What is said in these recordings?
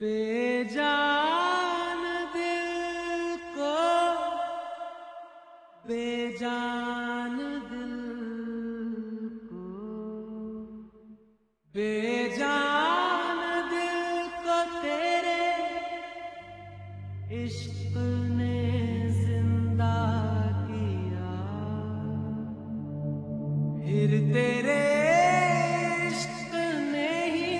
बेजान दिल को बेजान दिल को बेजान दिल को तेरे इश्क ने जिंदा किया। फिर तेरे इश्क ने ही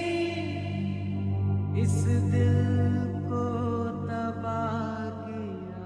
इस दिल को तबाह किया।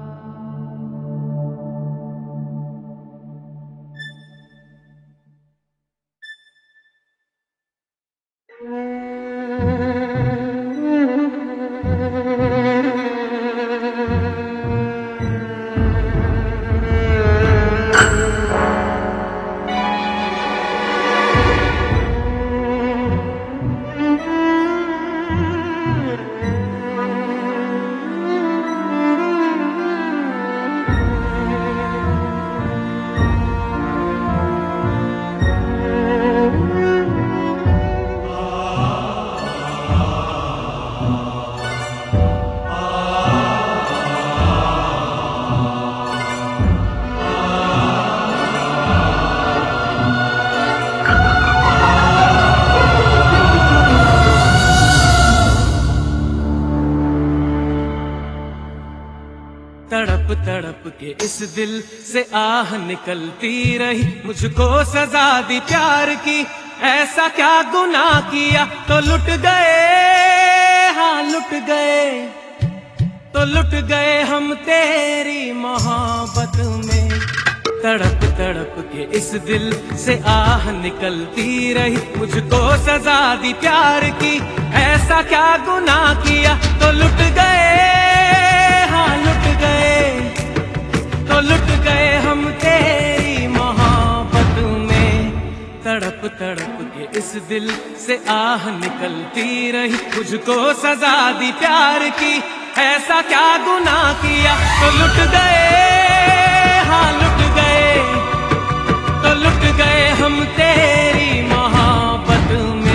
तड़प तड़प के इस दिल से आह निकलती रही, मुझको सजा दी प्यार की। ऐसा क्या गुनाह किया तो लुट गए, हाँ लुट गए, तो लुट गए हम तेरी मोहब्बत में। तड़प तड़प के इस दिल से आह निकलती रही, मुझको सजा दी प्यार की। ऐसा क्या गुनाह किया तो लुट गए, हाँ लुट गए, तो लुट गए हम तेरी मोहब्बत में। तड़प तड़प के इस दिल से आह निकलती रही, मुझको सजा दी प्यार की। ऐसा क्या गुनाह किया तो लुट गए, हाँ लुट गए, तो लुट गए हम तेरी मोहब्बत में।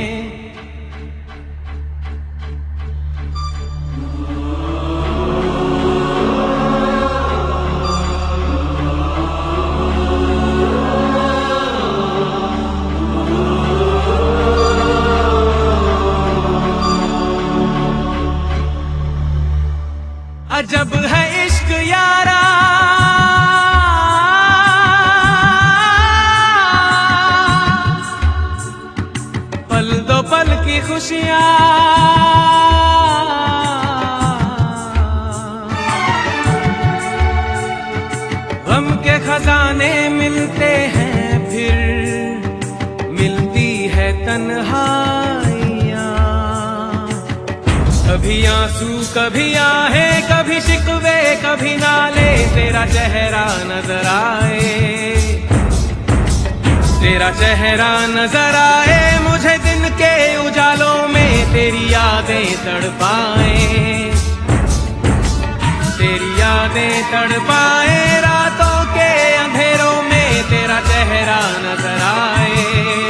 अजब है इश्क यारा, पल दो पल की खुशियां, गम के खजाने मिलते हैं, फिर मिलती है तन्हाइयां। कभी आंसू कभी आहे, कभी शिकवे कभी नाले, तेरा चेहरा नजर आए, तेरा चेहरा नजर आए मुझे दिन के उजालों में। तेरी यादें तड़पाए, तेरी यादें तड़पाए, रातों के अंधेरों में तेरा चेहरा नजर आए।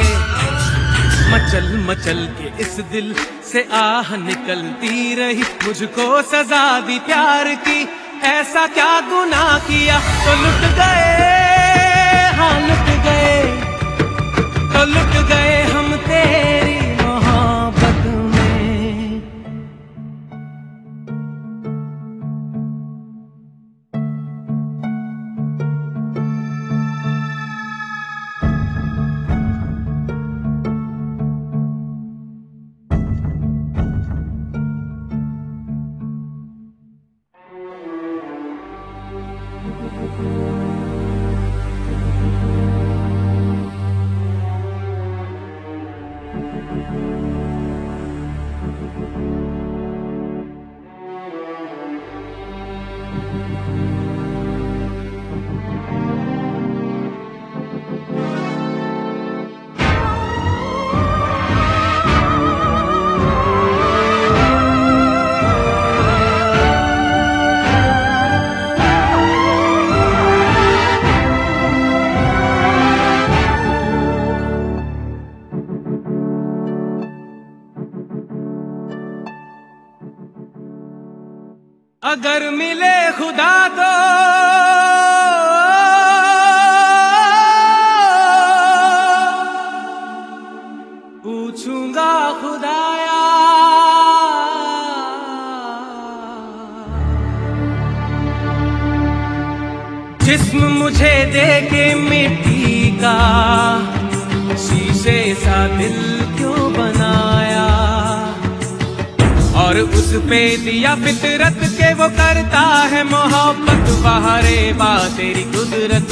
मचल मचल के इस दिल से आह निकलती रही, मुझको सजा दी प्यार की। ऐसा क्या गुनाह किया तो लुट गए, हाँ लुट गए, तो लुट गए हम तेरी मोहब्बत में। अगर मिले खुदा तो पूछूंगा खुदाया जिस्म मुझे दे के मिट्टी का शीशे सा दिल क्यों बनाया और उस पे दिया फितरत के वो करता है मोहब्बत। बाहरे बा तेरी कुदरत,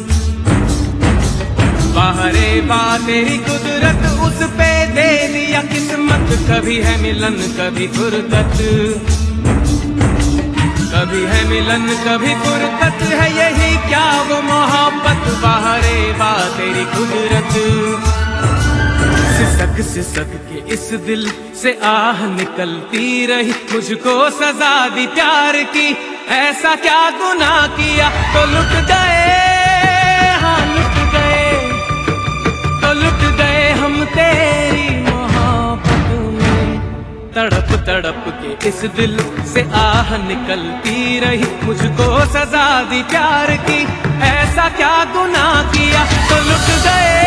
बाहरे बा तेरी कुदरत, उस पे दे दिया किस्मत। कभी है मिलन कभी फुर्सत, कभी है मिलन कभी फुर्सत, है यही क्या वो मोहब्बत। बाहरे बा तेरी कुदरत, सिसक सिसक के इस दिल से आह निकलती रही, मुझको सजा दी प्यार की। ऐसा क्या गुनाह किया तो लुट गए, हाँ लुट गए, तो लुट गए हम तेरी मोहब्बत में। तड़प तड़प के इस दिल से आह निकलती रही, मुझको सजा दी प्यार की। ऐसा क्या गुनाह किया तो लुट गए,